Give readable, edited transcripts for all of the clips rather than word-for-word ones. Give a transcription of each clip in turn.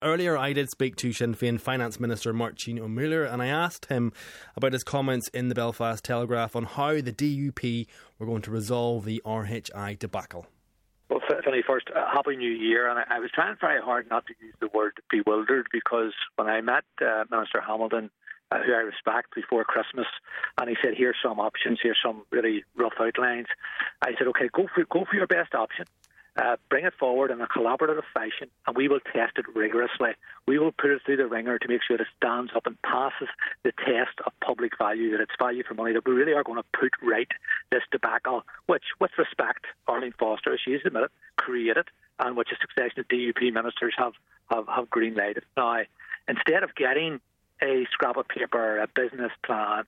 earlier I did speak to Sinn Féin Finance Minister Martin O'Meara, and I asked him about his comments in the Belfast Telegraph on how the DUP were going to resolve the RHI debacle. Well, Finlay, first, Happy New Year. And I was trying very hard not to use the word bewildered, because when I met Minister Hamilton, who I respect, before Christmas, and he said, here's some options, here's some really rough outlines, I said, OK, go for your best option. Bring it forward in a collaborative fashion, and we will test it rigorously. We will put it through the ringer to make sure that it stands up and passes the test of public value, that it's value for money, that we really are going to put right this debacle, which, with respect, Arlene Foster, as she has admitted, created, and which a succession of DUP ministers have green-lighted. Now, instead of getting a scrap of paper, a business plan,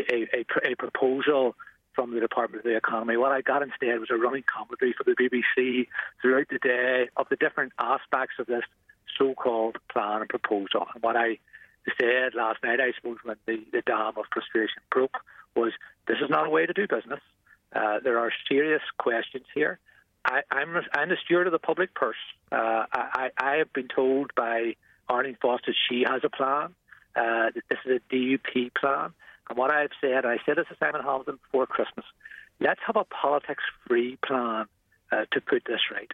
a proposal from the Department of the Economy, what I got instead was a running commentary for the BBC throughout the day of the different aspects of this so-called plan and proposal. And what I said last night, I suppose, when the dam of frustration broke, was this is not a way to do business. There are serious questions here. I'm the steward of the public purse. I have been told by Arlene Foster she has a plan, that this is a DUP plan. And what I've said, I said this to Simon Hamilton before Christmas, let's have a politics-free plan to put this right.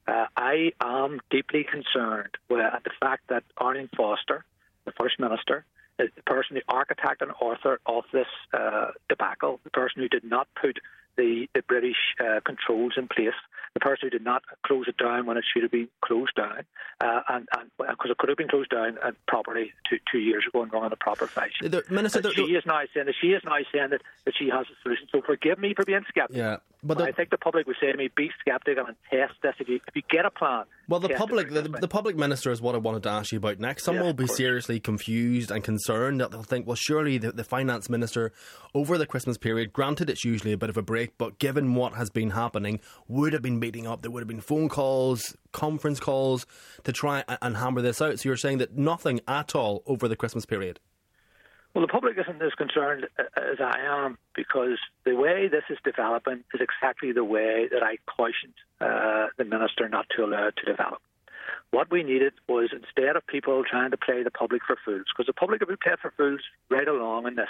I am deeply concerned at the fact that Arlene Foster, the First Minister, is the person, the architect and author of this debacle, the person who did not put the British controls in place, the person who did not close it down when it should have been closed down, and because it could have been closed down properly 2 years ago and run in a proper fashion. She is now saying that she has a solution. So forgive me for being sceptical. Yeah, but I think the public would say to me, be sceptical and test this. If you get a plan. Well, the public minister is what I wanted to ask you about next. Some will be seriously confused and concerned that they'll think, well, surely the finance minister over the Christmas period, granted it's usually a bit of a break, but given what has been happening, would have been meeting up. There would have been phone calls, conference calls to try and hammer this out. So you're saying that nothing at all over the Christmas period? Well, the public isn't as concerned as I am, because the way this is developing is exactly the way that I cautioned the minister not to allow it to develop. What we needed was, instead of people trying to play the public for fools, because the public have been played for fools right along in this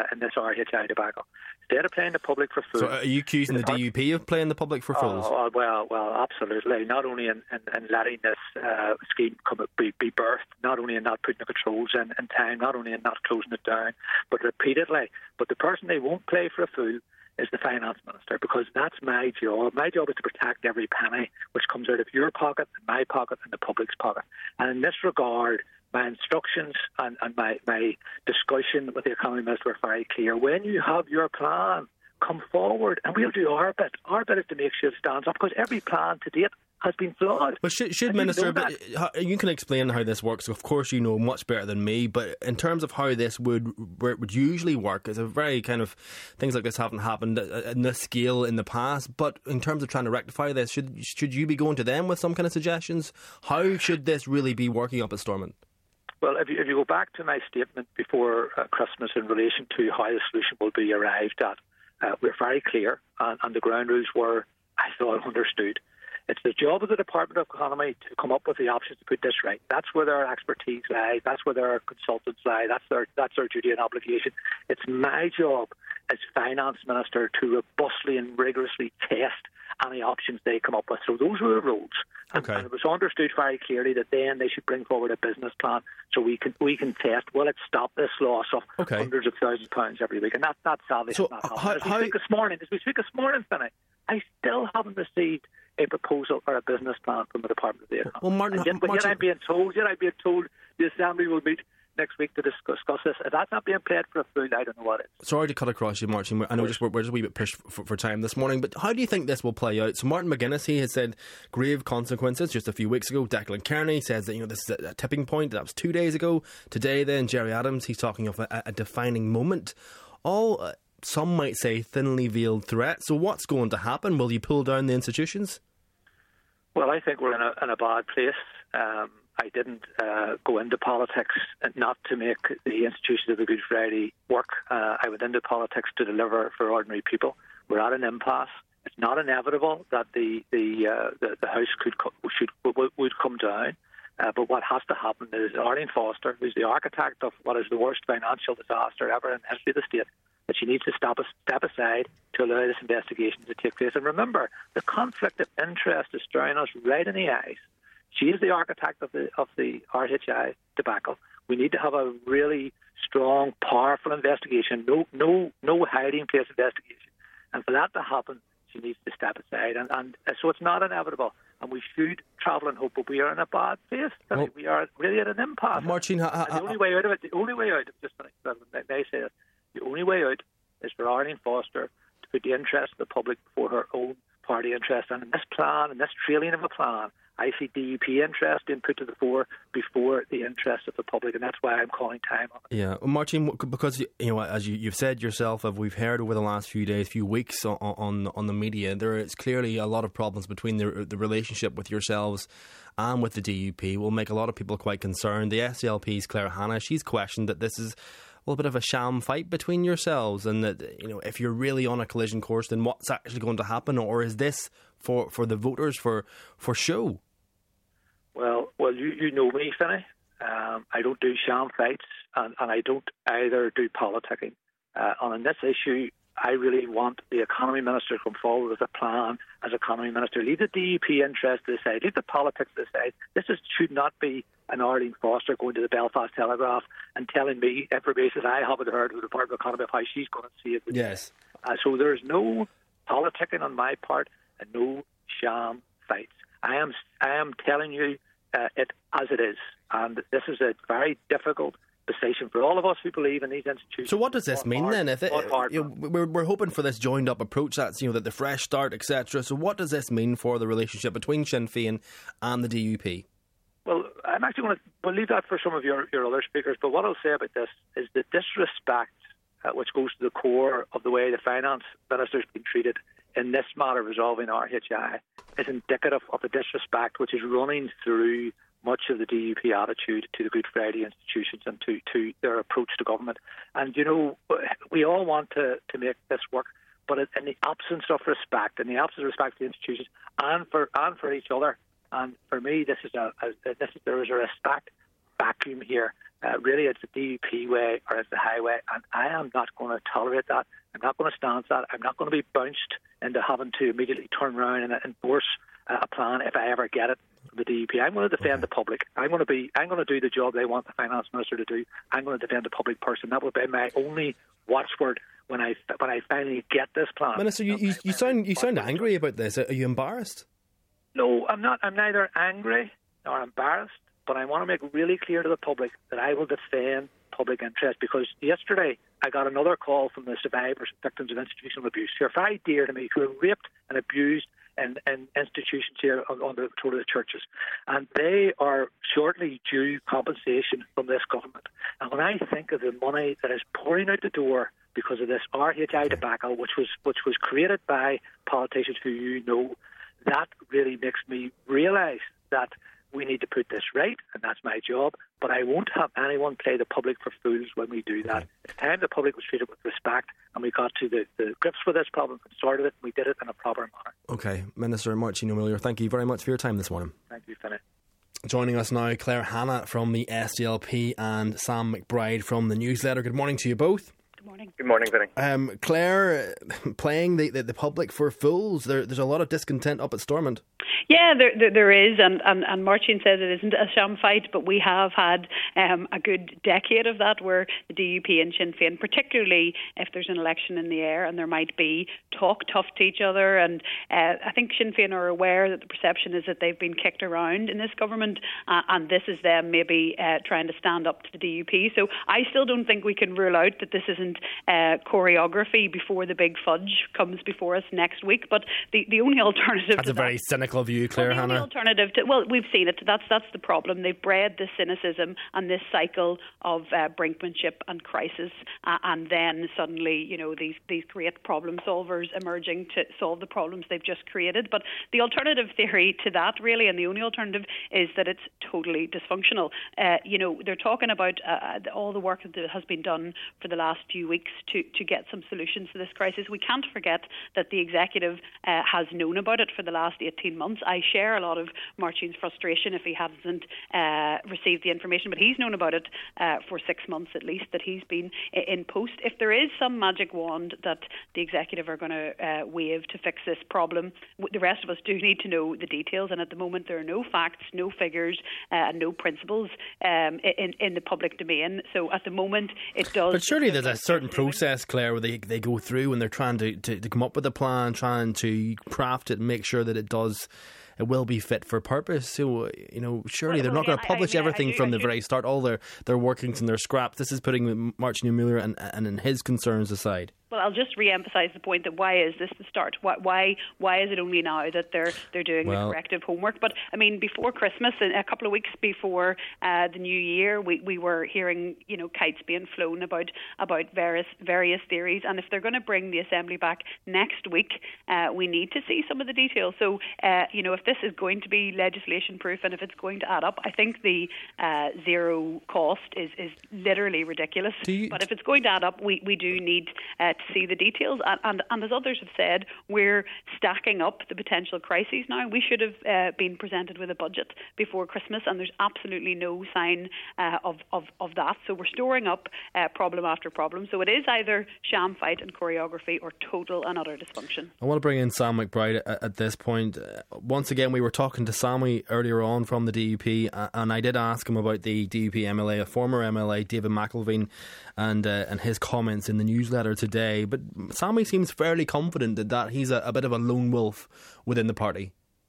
RHI debacle. Instead of playing the public for fools... So are you accusing the DUP of playing the public for fools? Well, absolutely. Not only in letting this scheme be birthed, not only in not putting the controls in time, not only in not closing it down, but repeatedly. But the person they won't play for a fool is the finance minister, because that's my job. My job is to protect every penny which comes out of your pocket, and my pocket, and the public's pocket. And in this regard, my instructions and my discussion with the economy minister were very clear. When you have your plan, come forward and we'll do our bit. Our bit is to make sure it stands up, because every plan to date has been flawed. But should Minister, you can explain how this works. Of course, you know much better than me. But in terms of how this would usually work, it's a very kind of, things like this haven't happened in this scale in the past. But in terms of trying to rectify this, should you be going to them with some kind of suggestions? How should this really be working up at Stormont? Well, if you go back to my statement before Christmas in relation to how the solution will be arrived at, we're very clear, and the ground rules were, I thought, understood. It's the job of the Department of Economy to come up with the options to put this right. That's where their expertise lies. That's where their consultants lie. That's their duty and obligation. It's my job as Finance Minister to robustly and rigorously test any options they come up with. So those were the rules. Okay. And it was understood very clearly that then they should bring forward a business plan so we can test, will it stop this loss of hundreds of thousands of pounds every week? And that's sadly not happening. As we speak this morning, Finney, I still haven't received a proposal or a business plan from the Department of the Economy. Well, Martin, yet I'm being told the Assembly will meet next week to discuss this. If that's not being played for a fool, I don't know what is. Sorry to cut across you, Martin. I know we're just a wee bit pushed for time this morning, but how do you think this will play out? So Martin McGuinness, he has said grave consequences just a few weeks ago. Declan Kearney says that this is a tipping point. That was 2 days ago. Today then, Jerry Adams, he's talking of a defining moment. All... some might say thinly veiled threat. So what's going to happen? Will you pull down the institutions? Well, I think we're in a bad place. I didn't go into politics not to make the institutions of the Good Friday work. I went into politics to deliver for ordinary people. We're at an impasse. It's not inevitable that the House would come down. But what has to happen is Arlene Foster, who's the architect of what is the worst financial disaster ever in the history of the state, that she needs to step aside to allow this investigation to take place. And remember, the conflict of interest is staring us right in the eyes. She is the architect of the RHI debacle. We need to have a really strong, powerful investigation, no hiding place investigation. And for that to happen, she needs to step aside. And so it's not inevitable. And we should travel in hope, but we are in a bad place. Well, we are really at an impasse. Martin, the only way out of it, the only way out is for Arlene Foster to put the interest of the public before her own party interest. And in this plan, in this trailing of a plan, I see DUP interest being put to the fore before the interest of the public, and that's why I'm calling time on it. Yeah, well, Martin, because as you've said yourself, we've heard over the last few weeks on the media, there is clearly a lot of problems between the relationship with yourselves and with the DUP. Will make a lot of people quite concerned. The SDLP's Claire Hanna, she's questioned that this is a bit of a sham fight between yourselves, and that if you're really on a collision course, then what's actually going to happen, or is this for the voters for show? Well, you know me, Finney. I don't do sham fights, and I don't either do politicking. On this issue, I really want the economy minister to come forward with a plan as economy minister. Leave the DUP interest to the side. Leave the politics to the side. This should not be an Arlene Foster going to the Belfast Telegraph and telling me information I haven't heard from the Department of Economy of how she's going to see it. Yes. So there's no politicking on my part and no sham fights. I am telling you it as it is, and this is a very difficult position for all of us who believe in these institutions. So what does this mean then? If we're hoping for this joined up approach, that's that the fresh start, etc. So what does this mean for the relationship between Sinn Féin and the DUP? Well, I'm actually we'll leave that for some of your other speakers. But what I'll say about this is the disrespect, which goes to the core of the way the finance minister's been treated in this matter resolving RHI, is indicative of the disrespect which is running through much of the DUP attitude to the Good Friday institutions and to their approach to government. And, we all want to make this work, but in the absence of respect, to the institutions and for each other, and for me, there is a respect vacuum here. Really, it's the DUP way or it's the highway, and I am not going to tolerate that. I'm not going to stand for that. I'm not going to be bounced into having to immediately turn around and endorse a plan if I ever get it from the DUP. I'm going to defend the public. I'm going to do the job they want the finance minister to do. I'm going to defend the public person. That will be my only watchword when I finally get this plan. Minister, you sound angry about this. Are you embarrassed? No, I'm not. I'm neither angry nor embarrassed, but I want to make really clear to the public that I will defend public interest, because yesterday I got another call from the survivors and victims of institutional abuse who are very dear to me, who are raped and abused in institutions here on the tour of the churches, and they are shortly due compensation from this government. And when I think of the money that is pouring out the door because of this RHI debacle, which was created by politicians who that really makes me realise that we need to put this right, and that's my job. But I won't have anyone play the public for fools when we do that. It's time the public was treated with respect, and we got to the grips with this problem and sorted it. We did it in a proper manner. OK, Minister Martin O'Meara, thank you very much for your time this morning. Thank you, Finney. Joining us now, Claire Hanna from the SDLP and Sam McBride from the Newsletter. Good morning to you both. Good morning, Vinny. Claire, playing the public for fools, there's a lot of discontent up at Stormont. Yeah, there is, and Martin says it isn't a sham fight, but we have had a good decade of that, where the DUP and Sinn Féin, particularly if there's an election in the air and there might be talk tough to each other, and I think Sinn Féin are aware that the perception is that they've been kicked around in this government, and this is them maybe trying to stand up to the DUP. So I still don't think we can rule out that this isn't choreography before the big fudge comes before us next week. But the only alternative That's a very cynical view, Claire Hanna. The only alternative we've seen it. That's the problem. They've bred this cynicism and this cycle of brinkmanship and crisis, and then suddenly, these great problem solvers emerging to solve the problems they've just created. But the alternative theory to that, really, and the only alternative, is that it's totally dysfunctional. They're talking about all the work that has been done for the last few few weeks to get some solutions to this crisis. We can't forget that the executive has known about it for the last 18 months. I share a lot of Martin's frustration if he hasn't received the information, but he's known about it for 6 months at least, that he's been in post. If there is some magic wand that the executive are going to wave to fix this problem, the rest of us do need to know the details, and at the moment there are no facts, no figures, and no principles in the public domain. So at the moment it does. But surely there's a certain process, Claire, where they go through and they're trying to come up with a plan, trying to craft it and make sure that it will be fit for purpose. So, surely they're not going to publish everything from the very start, all their workings and their scraps. This is putting Martin Mueller and his concerns aside. Well, I'll just re-emphasise the point that why is this the start? Why is it only now that they're doing the corrective homework? But I mean, before Christmas, a couple of weeks before the New Year, we were hearing kites being flown about various theories. And if they're going to bring the Assembly back next week, we need to see some of the details. So if this is going to be legislation proof and if it's going to add up, I think the zero cost is literally ridiculous. But if it's going to add up, we do need to see the details, and as others have said, we're stacking up the potential crises now. We should have been presented with a budget before Christmas, and there's absolutely no sign of that. So we're storing up problem after problem. So it is either sham fight and choreography or total and utter dysfunction. I want to bring in Sam McBride at this point. Once again, we were talking to Sammy earlier on from the DUP, and I did ask him about the DUP MLA, a former MLA, David McElveen, and his comments in the newsletter today. But Sammy seems fairly confident that he's a bit of a lone wolf within the party.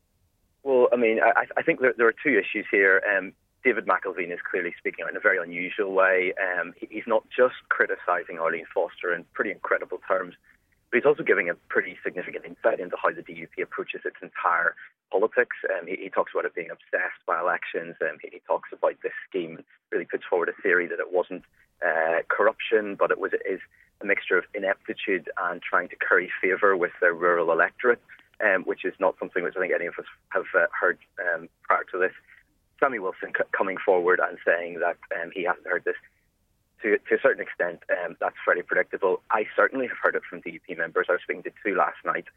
Well, I mean, I think there are two issues here. David McElveen is clearly speaking out in a very unusual way. He's not just criticising Arlene Foster in pretty incredible terms, but he's also giving a pretty significant insight into how the DUP approaches its entire politics. He talks about it being obsessed by elections. He talks about this scheme, really puts forward a theory that it wasn't corruption, but is a mixture of ineptitude and trying to curry favour with the rural electorate, which is not something which I think any of us have heard prior to this. Sammy Wilson coming forward and saying that he hasn't heard this, to a certain extent, that's fairly predictable. I certainly have heard it from DUP members. I was speaking to two last night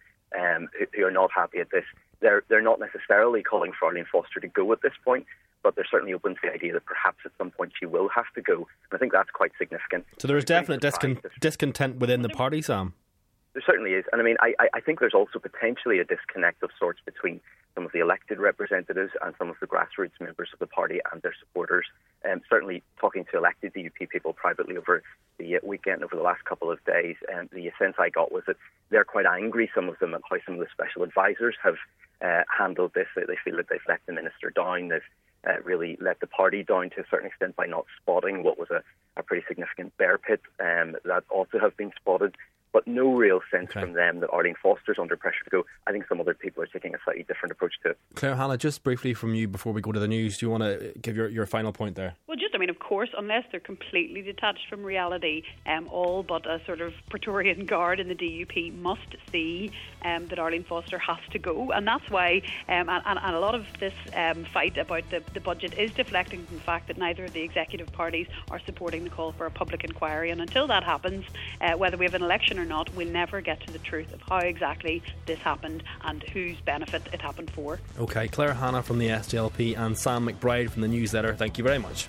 who are not happy at this. They're not necessarily calling for Arlene Foster to go at this point, but they're certainly open to the idea that perhaps at some point she will have to go. And I think that's quite significant. So there is definite discontent within the party, Sam? There certainly is. And I mean, I think there's also potentially a disconnect of sorts between some of the elected representatives and some of the grassroots members of the party and their supporters. Certainly talking to elected DUP people privately over the weekend, over the last couple of days, the sense I got was that they're quite angry, some of them, at how some of the special advisors have handled this. They feel that they've let the minister down. They've really let the party down to a certain extent by not spotting what was a pretty significant bear pit that ought to have been spotted. But no real sense from them that Arlene Foster's under pressure to go. I think some other people are taking a slightly different approach to it. Claire Hanna, just briefly from you before we go to the news, do you want to give your final point there? Well, of course, unless they're completely detached from reality, all but a sort of Praetorian Guard in the DUP must see that Arlene Foster has to go. And that's why, and a lot of this fight about the budget is deflecting from the fact that neither of the executive parties are supporting the call for a public inquiry. And until that happens, whether we have an election or not, we'll never get to the truth of how exactly this happened and whose benefit it happened for. OK, Claire Hanna from the SDLP and Sam McBride from the newsletter, thank you very much.